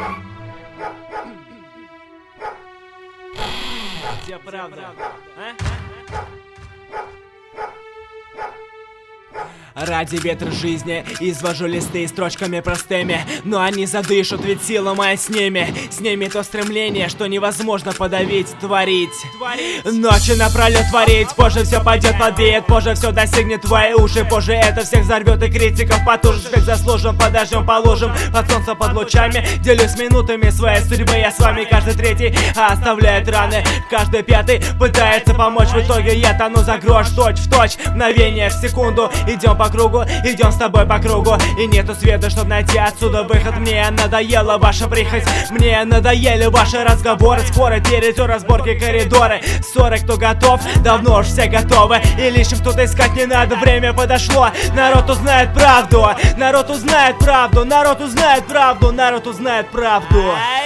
Где правда? Ради ветра жизни извожу листы строчками простыми, но они задышат, ведь сила моя с ними. С ними то стремление, что невозможно подавить, творить. Ночи напролет творить, позже все пойдет под бит, позже все достигнет твои уши, позже это всех взорвет и критиков потужишь, как заслужен, подождем, положим под солнце, под лучами. Делюсь минутами своей судьбы, я с вами каждый третий оставляет раны, каждый пятый пытается помочь, в итоге я тону за грош, точь в точь, мгновение в секунду. Идем по кругу, идем с тобой по кругу, и нету света, чтобы найти отсюда выход. Мне надоела ваша прихоть, мне надоели ваши разговоры, споры, перейдем разборки, коридоры, ссоры, кто готов, давно уж все готовы, и лишь им тут искать не надо, время подошло. Народ узнает правду, народ узнает правду, народ узнает правду, народ узнает правду.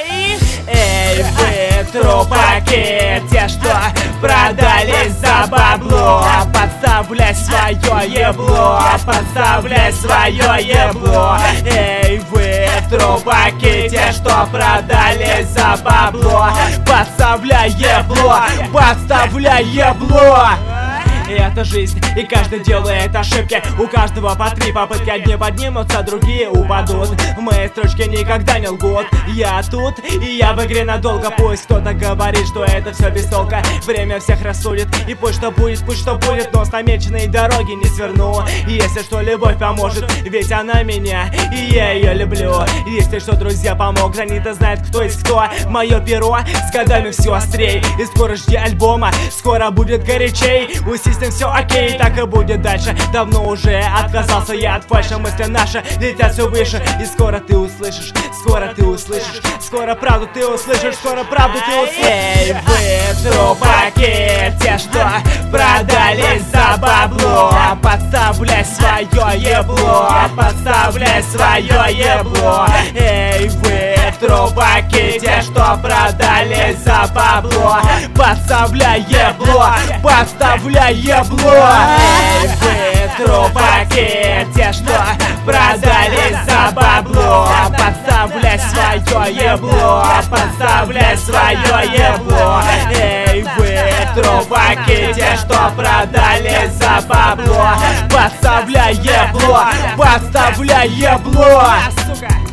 Эй, вы, трупаки, те, что продались за бабло, подставляй свое ебло, подставляй свое ебло. Эй, вы, трупаки, те, что продались за бабло, подставляй ебло, подставляй ебло. И это жизнь, и каждый делает ошибки, у каждого по 3 попытки, одни поднимутся, другие упадут. Мои строчки никогда не лгут, я тут, и я в игре надолго. Пусть кто-то говорит, что это все без толка, время всех рассудит, и пусть что будет, но с намеченной дороги не сверну. Если что, любовь поможет, ведь она меня, и я ее люблю. Если что, друзья, помог, гранита знает, кто есть кто. Мое перо с годами все острей, и скоро жди альбома, скоро будет горячей. У Систем все окей, так и будет дальше. Давно уже отказался я от фальши, мысли наши летят все выше, и скоро ты услышишь, скоро ты услышишь, скоро правду ты услышишь, скоро правду ты услышишь. Эй, вы, трупаки, те, что продались за бабло, подставляй свое ебло, подставляй свое ебло. Эй, вы, трупаки, те, что продались за бабло, подставляй ебло, подставляй ебло. Эй, вы, трупаки, те, что продались за бабло, подставляй свое ебло, подставляй свое ебло. Эй, вы, трупаки, те, что продались за бабло, подставляй ебло, подставляй ебло. Сука.